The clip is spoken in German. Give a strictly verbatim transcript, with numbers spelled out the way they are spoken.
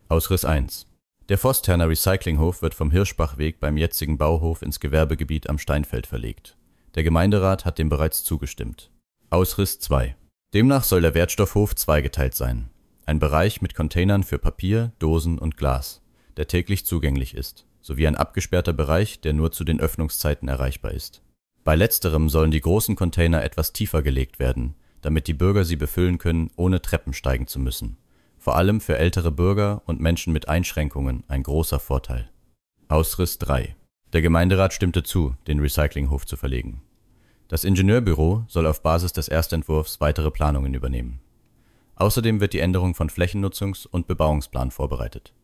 Ausriss eins. Der Vosterner Recyclinghof wird vom Hirschbachweg beim jetzigen Bauhof ins Gewerbegebiet am Steinfeld verlegt. Der Gemeinderat hat dem bereits zugestimmt. Ausriss zwei. Demnach soll der Wertstoffhof zweigeteilt sein. Ein Bereich mit Containern für Papier, Dosen und Glas, der täglich zugänglich ist, sowie ein abgesperrter Bereich, der nur zu den Öffnungszeiten erreichbar ist. Bei letzterem sollen die großen Container etwas tiefer gelegt werden, damit die Bürger sie befüllen können, ohne Treppen steigen zu müssen. Vor allem für ältere Bürger und Menschen mit Einschränkungen ein großer Vorteil. Ausriss drei. Der Gemeinderat stimmte zu, den Recyclinghof zu verlegen. Das Ingenieurbüro soll auf Basis des Erstentwurfs weitere Planungen übernehmen. Außerdem wird die Änderung von Flächennutzungs- und Bebauungsplan vorbereitet.